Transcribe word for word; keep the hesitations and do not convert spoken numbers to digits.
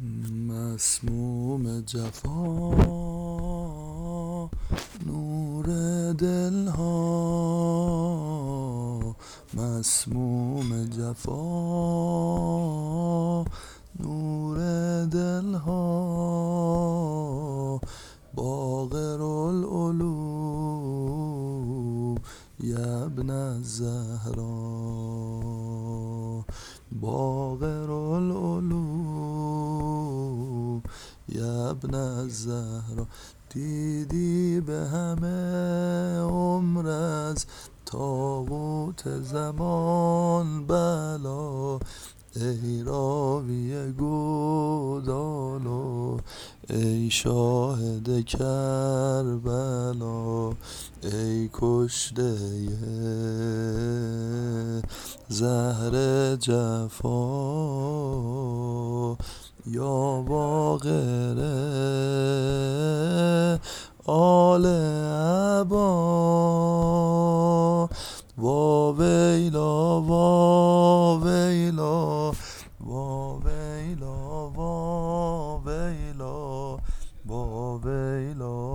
مسموم جفا نور دلها، مسموم جفا نور دلها، باقر العلوم یا ابن الزهرا، باقر العلوم یا ابن الزهرا. دیدی به همه عمر از طاغوت زمان بلا، ای راوی گودال و ای شاهد کربلا، ای کشته زهر جفا یا باقر آل عبا، وا ویلا وا ویلا وا ویلا وا ویلا وا ویلا.